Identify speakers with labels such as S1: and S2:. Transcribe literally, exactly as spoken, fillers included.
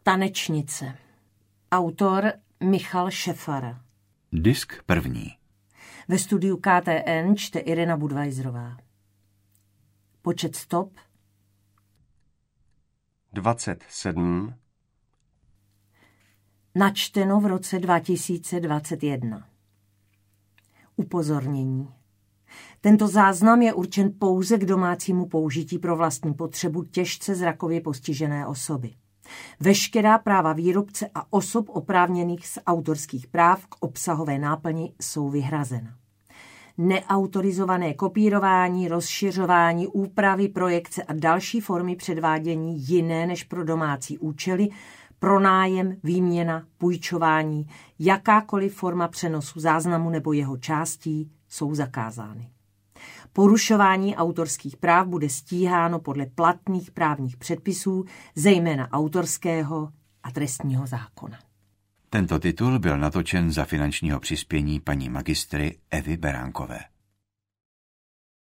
S1: Tanečnice. Autor Michal Šefar.
S2: Disk první.
S1: Ve studiu K T N čte Irena Budweiserová. Počet stop
S3: dvacet sedm.
S1: Načteno v roce dva tisíce dvacet jedna. Upozornění. Tento záznam je určen pouze k domácímu použití pro vlastní potřebu těžce zrakově postižené osoby. Veškerá práva výrobce a osob oprávněných z autorských práv k obsahové náplni jsou vyhrazena. Neautorizované kopírování, rozšiřování, úpravy, projekce a další formy předvádění jiné než pro domácí účely, pronájem, výměna, půjčování, jakákoliv forma přenosu záznamu nebo jeho částí jsou zakázány. Porušování autorských práv bude stíháno podle platných právních předpisů, zejména autorského a trestního zákona.
S2: Tento titul byl natočen za finančního přispění paní magistry Evy Beránkové.